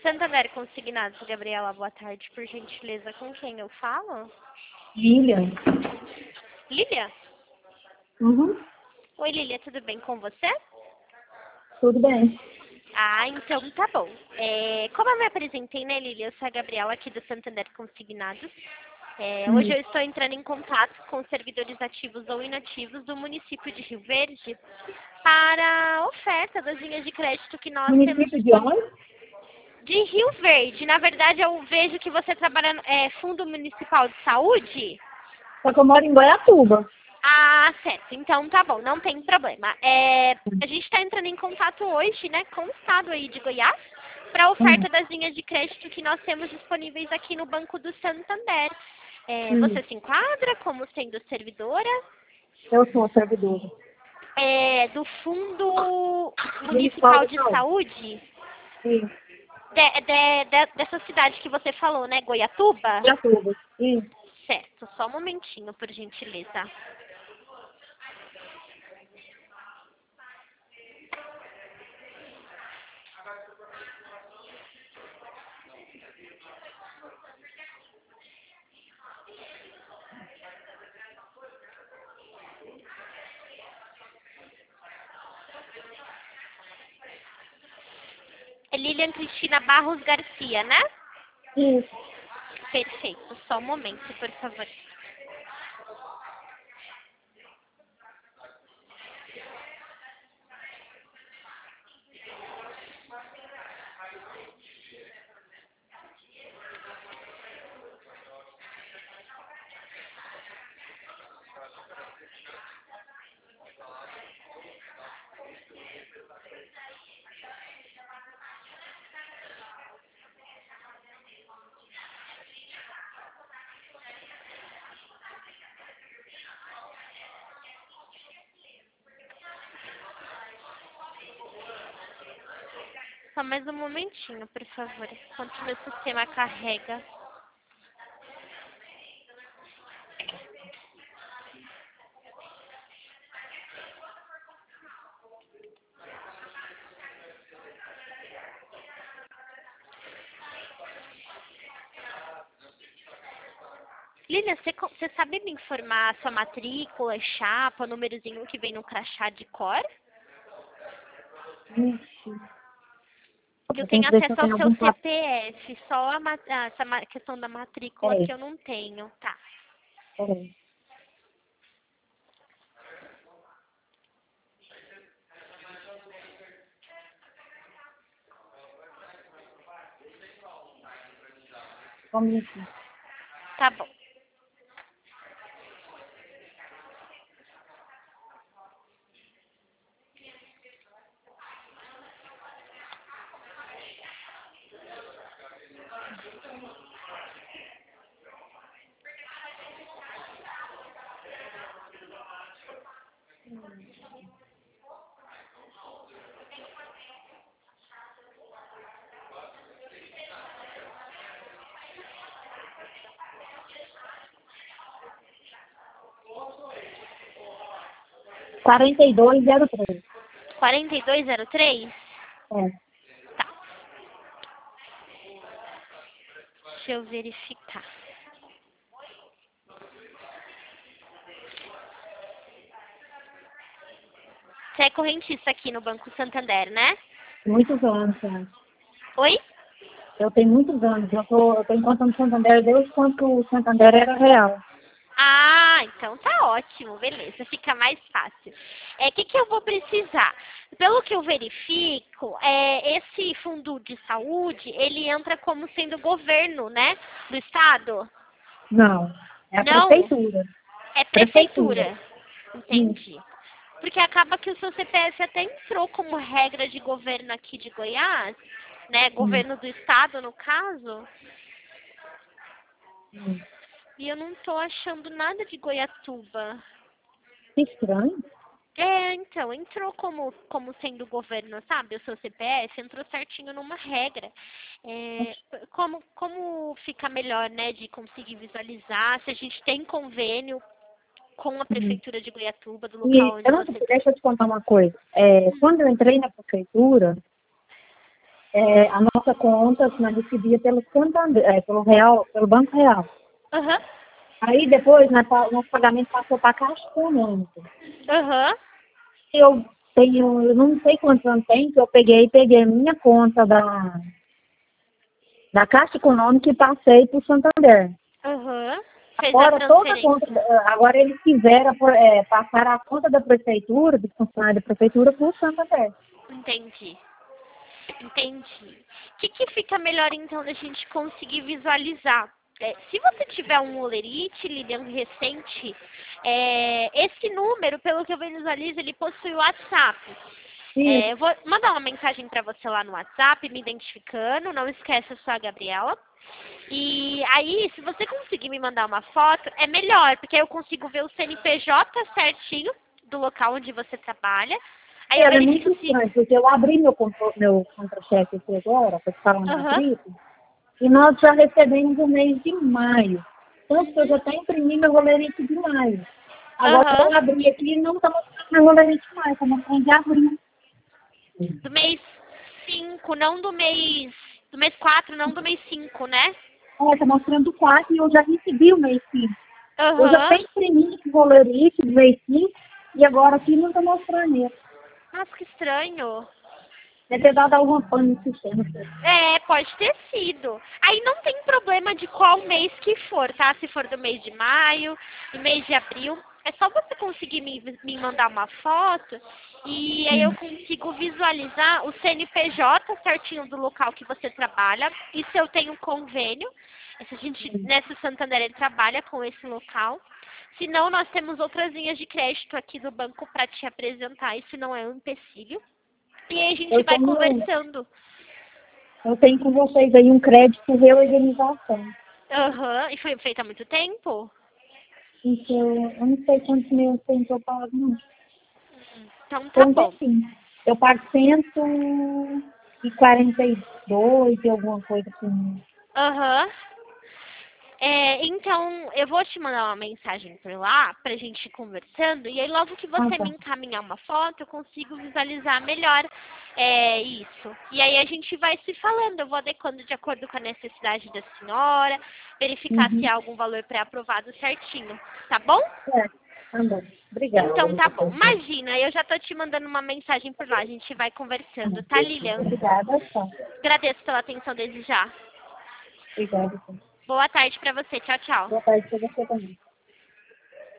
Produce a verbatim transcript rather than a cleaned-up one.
Santander Consignados, Gabriela, boa tarde, por gentileza, com quem eu falo? Lilian. Lília? Uhum. Oi, Lília, tudo bem com você? Tudo bem. Ah, então tá bom. É, como eu me apresentei, né, Lília? Eu sou a Gabriela aqui do Santander Consignados. É, Hum. hoje eu estou entrando em contato com os servidores ativos ou inativos do município de Rio Verde para a oferta das linhas de crédito que nós temos Município de onde? de Rio Verde. Na verdade, eu vejo que você trabalha no é, Fundo Municipal de Saúde. Só que eu moro em Goiatuba. Ah, certo. Então tá bom, não tem problema. É, a gente está entrando em contato hoje, né, com o estado aí de Goiás para a Hum. oferta das linhas de crédito que nós temos disponíveis aqui no Banco do Santander. É, Hum. você se enquadra como sendo servidora Eu sou servidora. é, do Fundo Municipal Municipal de de Saúde. Saúde Sim. de- de- de- dessa cidade que você falou, né, Goiatuba? Goiatuba. Sim. Certo, só um momentinho, por gentileza. É Lilian Cristina Barros Garcia, né? Isso. Perfeito, só um momento, por favor. Só mais um momentinho, por favor, enquanto meu sistema carrega. Lilian, você, co- você sabe me informar a sua matrícula, chapa, númerozinho que vem no crachá de cor? Ixi. Que eu Eu tenho tenho que ver se eu acesso ao tenho seu algum papel. C P F, só a ma- ah, essa ma- questão da matrícula É. que eu não tenho. Tá. Peraí. Só um minutinho. Tá bom. quarenta e dois zero três. quarenta e dois zero três? É. Tá. Deixa eu verificar. Você é correntista aqui no Banco Santander, né? Muitos anos, né? Oi? Eu tenho muitos anos. Eu tô, eu tenho conta no Santander desde quando o Santander era real. Ah, então tá ótimo, beleza, fica mais fácil. É, o que, que eu vou precisar? Pelo que eu verifico, é, esse fundo de saúde, ele entra como sendo governo, né, do estado? Não. É a Não, prefeitura. é Prefeitura. prefeitura. Isso. Entendi. Porque acaba que o seu C P F até entrou como regra de governo aqui de Goiás, né, Hum. governo do estado, no caso, Hum. e eu não tô achando nada de Goiatuba. Que estranho. É, então, entrou como, como sendo governo, sabe? O seu C P F entrou certinho numa regra. É, como, como fica melhor, né, de conseguir visualizar, se a gente tem convênio com a Hum. Prefeitura de Goiatuba, do E local onde eu não você... sei, deixa eu te contar uma coisa. É, quando eu entrei na prefeitura, é, a nossa conta nós recebia pelo Santander, é, pelo Real, pelo Banco Real. Aham. Aí depois né, pa- nosso pagamento passou para a Caixa Econômica. Aham. Eu tenho, eu não sei quantos anos tem, que eu peguei, peguei a minha conta da, da Caixa Econômica e passei para o Santander. Aham. Fez a Agora toda a conta, transferência. agora eles quiseram é, passar a conta da prefeitura, do funcionário da prefeitura, para o Santander. Entendi. Entendi. O que, que fica melhor, então, da gente conseguir visualizar? É, se você tiver um olerite, Lilian, recente, é, esse número, pelo que eu visualizo, ele possui o WhatsApp. É, eu vou mandar uma mensagem para você lá no WhatsApp, me identificando. Não esqueça, eu sou a Gabriela. E aí, se você conseguir me mandar uma foto, é melhor, porque aí eu consigo ver o C N P J certinho do local onde você trabalha. Aí eu Era verifico muito se... estranho, porque eu abri meu, contro- meu contra-cheque aqui agora, para ficar lá na Aham. gripe, e nós já recebemos o mês de maio. Tanto que eu já até imprimi meu rolerite de maio. Agora Aham. eu abri aqui e não está mostrando meu rolerite de maio, está mostrando de abril. Do mês cinco, não do mês... Do mês quatro, não do mês cinco, né? É, está mostrando quatro e eu já recebi o mês cinco. Eu já até Aham. imprimi esse rolerite do mês cinco e agora aqui não está mostrando isso. Nossa, que estranho. Deve ter dado alguma pane no sistema. É, pode ter sido. Aí não tem problema de qual mês que for, tá? Se for do mês de maio, do mês de abril. É só você conseguir me, me mandar uma foto e aí eu consigo visualizar o C N P J certinho do local que você trabalha. Isso eu tenho convênio. Essa gente, nessa Santander, ele trabalha com esse local. Se não, nós temos outras linhas de crédito aqui do banco para te apresentar. Isso não é um empecilho. E aí a gente Eu vai tenho, conversando. eu tenho com vocês aí um crédito reorganização. Aham, e foi feito há muito tempo? Então, eu não sei quantos meses tem que eu pago, não. Então Tem tá um bom. tempinho. Eu pago cento e quarenta e dois e alguma coisa assim. Aham. É, então, eu vou te mandar uma mensagem por lá, pra gente ir conversando, e aí logo que Ah, você tá. me encaminhar uma foto, eu consigo visualizar melhor é, isso. E aí a gente vai se falando, eu vou adequando de acordo com a necessidade da senhora, verificar se Uhum. há algum valor pré-aprovado certinho, tá bom? É, tá bom. Obrigada. Então tá bom. Imagina, eu já tô te mandando uma mensagem por lá, a gente vai conversando, tá, Lilian? Obrigada, tá. Agradeço pela atenção desde já. Obrigada, tá. Boa tarde pra você. Tchau, tchau. Boa tarde pra você também.